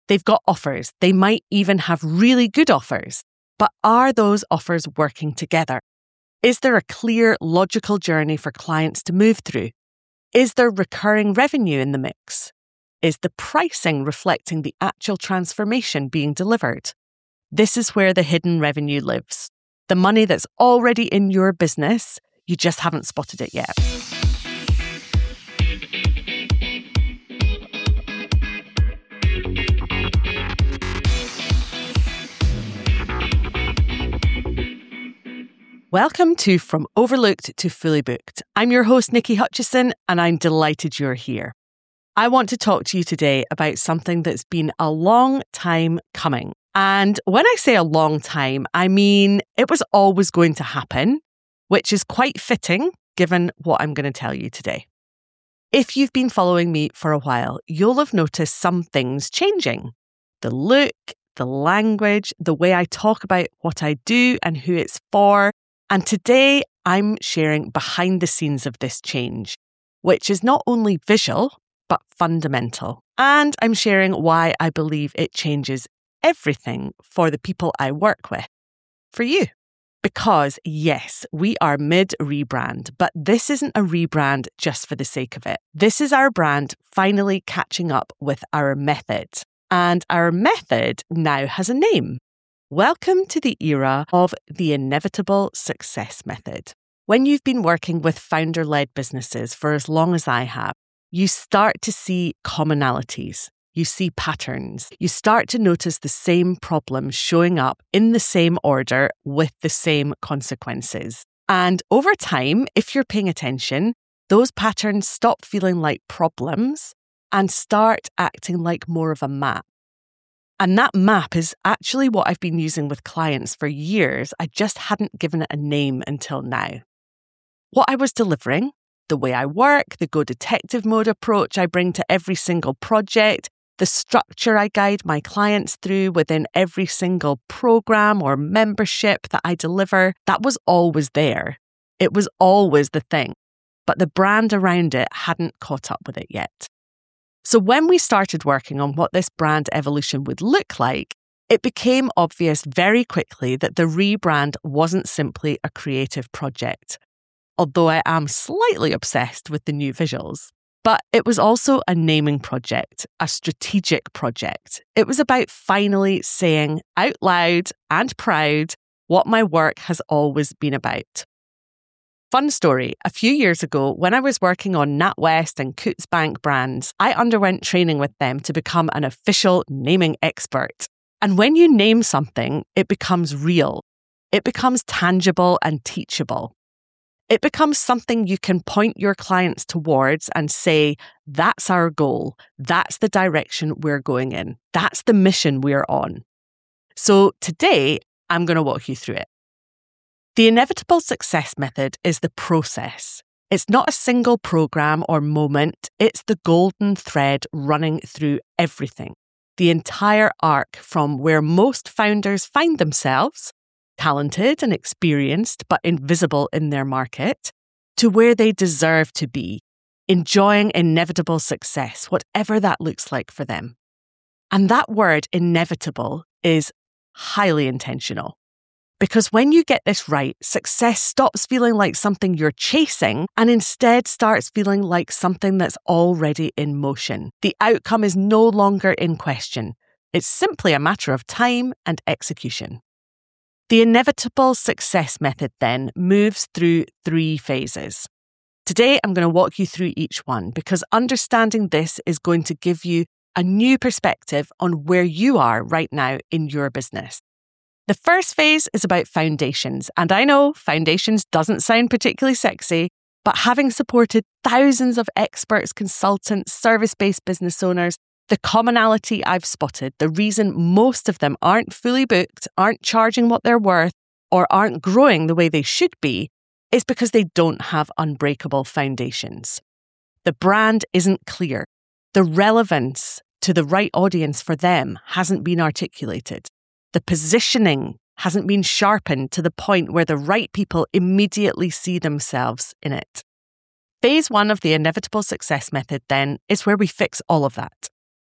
They've got offers. They might even have really good offers. But are those offers working together? Is there a clear, logical journey for clients to move through? Is there recurring revenue in the mix? Is the pricing reflecting the actual transformation being delivered? This is where the hidden revenue lives. The money that's already in your business, you just haven't spotted it yet. Welcome to From Overlooked to Fully Booked. I'm your host, Nikki Hutchison, and I'm delighted you're here. I want to talk to you today about something that's been a long time coming. And when I say a long time, I mean it was always going to happen, which is quite fitting given what I'm going to tell you today. If you've been following me for a while, you'll have noticed some things changing. The look, the language, the way I talk about what I do and who it's for. And today I'm sharing behind the scenes of this change, which is not only visual, but fundamental. And I'm sharing why I believe it changes everything for the people I work with, for you. Because yes, we are mid-rebrand, but this isn't a rebrand just for the sake of it. This is our brand finally catching up with our method. And our method now has a name. Welcome to the era of the inevitable success method. When you've been working with founder-led businesses for as long as I have, you start to see commonalities. You see patterns. You start to notice the same problems showing up in the same order with the same consequences. And over time, if you're paying attention, those patterns stop feeling like problems and start acting like more of a map. And that map is actually what I've been using with clients for years. I just hadn't given it a name until now. What I was delivering, the way I work, the Go Detective mode approach I bring to every single project, the structure I guide my clients through within every single program or membership that I deliver, that was always there. It was always the thing. But the brand around it hadn't caught up with it yet. So when we started working on what this brand evolution would look like, it became obvious very quickly that the rebrand wasn't simply a creative project, although I am slightly obsessed with the new visuals. But it was also a naming project, a strategic project. It was about finally saying out loud and proud what my work has always been about. Fun story, a few years ago, when I was working on NatWest and Coutts Bank brands, I underwent training with them to become an official naming expert. And when you name something, it becomes real. It becomes tangible and teachable. It becomes something you can point your clients towards and say, that's our goal. That's the direction we're going in. That's the mission we're on. So today, I'm going to walk you through it. The inevitable success method is the process. It's not a single program or moment. It's the golden thread running through everything. The entire arc from where most founders find themselves, talented and experienced, but invisible in their market, to where they deserve to be, enjoying inevitable success, whatever that looks like for them. And that word inevitable is highly intentional. Because when you get this right, success stops feeling like something you're chasing and instead starts feeling like something that's already in motion. The outcome is no longer in question. It's simply a matter of time and execution. The inevitable success method then moves through 3 phases. Today, I'm going to walk you through each one because understanding this is going to give you a new perspective on where you are right now in your business. The first phase is about foundations, and I know foundations doesn't sound particularly sexy, but having supported thousands of experts, consultants, service-based business owners, the commonality I've spotted, the reason most of them aren't fully booked, aren't charging what they're worth, or aren't growing the way they should be, is because they don't have unbreakable foundations. The brand isn't clear. The relevance to the right audience for them hasn't been articulated. The positioning hasn't been sharpened to the point where the right people immediately see themselves in it. Phase 1 of the inevitable success method, then, is where we fix all of that.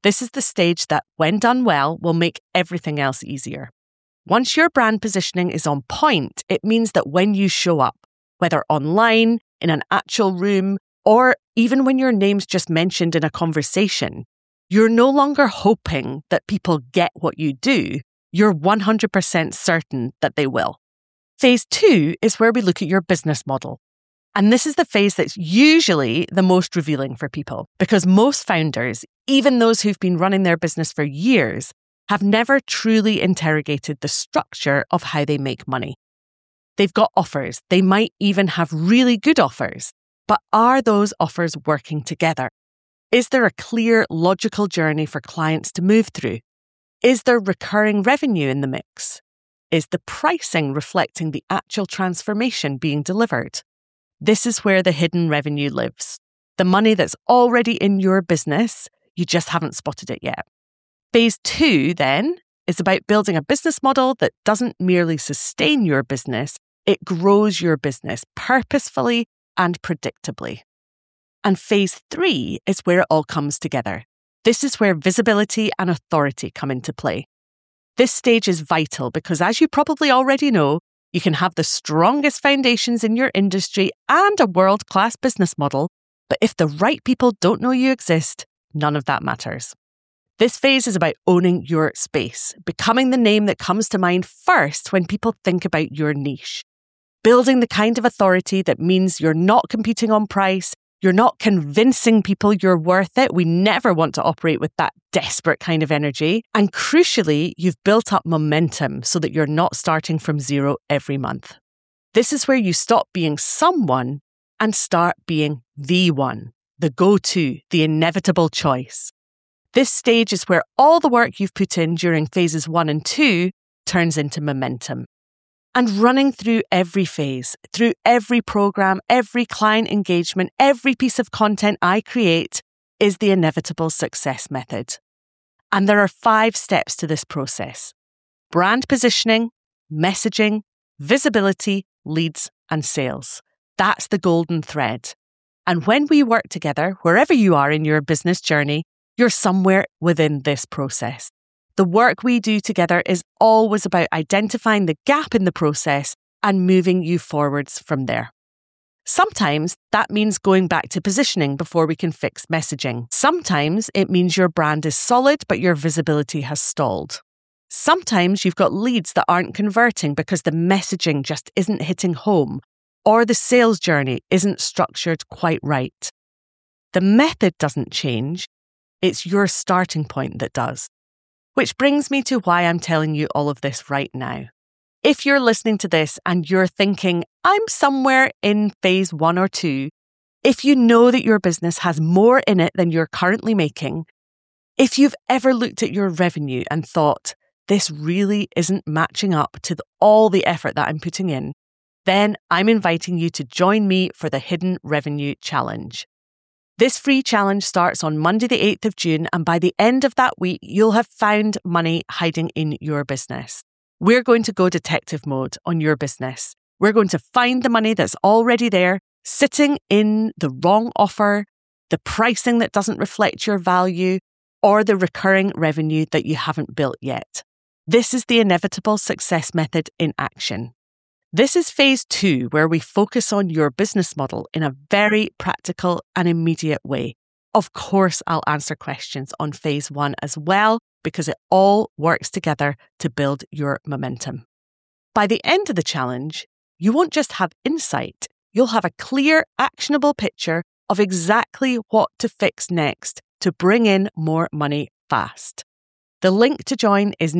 This is the stage that, when done well, will make everything else easier. Once your brand positioning is on point, it means that when you show up, whether online, in an actual room, or even when your name's just mentioned in a conversation, you're no longer hoping that people get what you do. You're 100% certain that they will. Phase 2 is where we look at your business model. And this is the phase that's usually the most revealing for people, because most founders, even those who've been running their business for years, have never truly interrogated the structure of how they make money. They've got offers. They might even have really good offers. But are those offers working together? Is there a clear, logical journey for clients to move through? Is there recurring revenue in the mix? Is the pricing reflecting the actual transformation being delivered? This is where the hidden revenue lives. The money that's already in your business, you just haven't spotted it yet. Phase 2, then, is about building a business model that doesn't merely sustain your business, it grows your business purposefully and predictably. And phase 3 is where it all comes together. This is where visibility and authority come into play. This stage is vital because, as you probably already know, you can have the strongest foundations in your industry and a world-class business model, but if the right people don't know you exist, none of that matters. This phase is about owning your space, becoming the name that comes to mind first when people think about your niche. Building the kind of authority that means you're not competing on price, you're not convincing people you're worth it. We never want to operate with that desperate kind of energy. And crucially, you've built up momentum so that you're not starting from zero every month. This is where you stop being someone and start being the one, the go-to, the inevitable choice. This stage is where all the work you've put in during phases 1 and 2 turns into momentum. And running through every phase, through every program, every client engagement, every piece of content I create is the inevitable success method. And there are 5 steps to this process: brand positioning, messaging, visibility, leads, and sales. That's the golden thread. And when we work together, wherever you are in your business journey, you're somewhere within this process. The work we do together is always about identifying the gap in the process and moving you forwards from there. Sometimes that means going back to positioning before we can fix messaging. Sometimes it means your brand is solid, but your visibility has stalled. Sometimes you've got leads that aren't converting because the messaging just isn't hitting home, or the sales journey isn't structured quite right. The method doesn't change. It's your starting point that does. Which brings me to why I'm telling you all of this right now. If you're listening to this and you're thinking, I'm somewhere in phase 1 or 2, if you know that your business has more in it than you're currently making, if you've ever looked at your revenue and thought, this really isn't matching up to all the effort that I'm putting in, then I'm inviting you to join me for the Hidden Revenue Challenge. This free challenge starts on Monday, the 8th of June, and by the end of that week, you'll have found money hiding in your business. We're going to go detective mode on your business. We're going to find the money that's already there, sitting in the wrong offer, the pricing that doesn't reflect your value, or the recurring revenue that you haven't built yet. This is the inevitable success method in action. This is phase 2, where we focus on your business model in a very practical and immediate way. Of course, I'll answer questions on phase 1 as well, because it all works together to build your momentum. By the end of the challenge, you won't just have insight, you'll have a clear, actionable picture of exactly what to fix next to bring in more money fast. The link to join is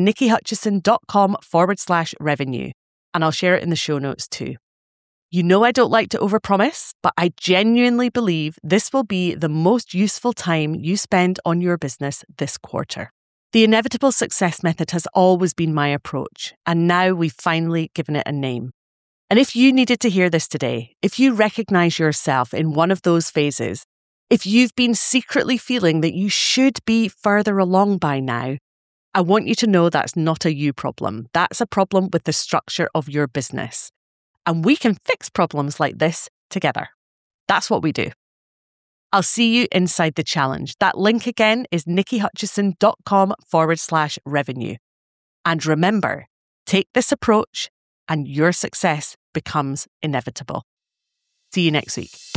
nikkihutchison.com/revenue. And I'll share it in the show notes too. You know I don't like to overpromise, but I genuinely believe this will be the most useful time you spend on your business this quarter. The inevitable success method has always been my approach, and now we've finally given it a name. And if you needed to hear this today, if you recognize yourself in one of those phases, if you've been secretly feeling that you should be further along by now, I want you to know that's not a you problem. That's a problem with the structure of your business. And we can fix problems like this together. That's what we do. I'll see you inside the challenge. That link again is nikkihutchison.com/revenue. And remember, take this approach and your success becomes inevitable. See you next week.